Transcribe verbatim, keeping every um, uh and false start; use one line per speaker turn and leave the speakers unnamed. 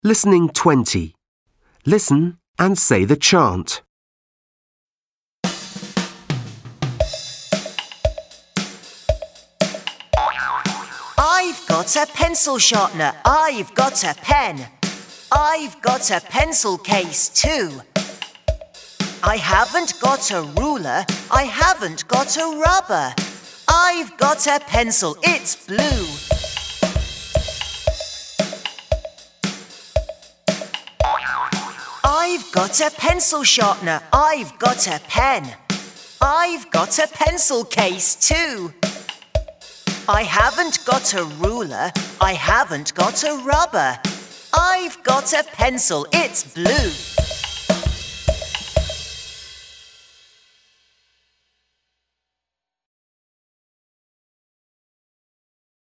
Listening twenty. Listen and say the chant.
I've got a pencil sharpener, I've got a pen. I've got a pencil case too. I haven't got a ruler, I haven't got a rubber. I've got a pencil, it's blue. I've got a pencil sharpener, I've got a pen. I've got a pencil case too. I haven't got a ruler, I haven't got a rubber. I've got a pencil, it's blue.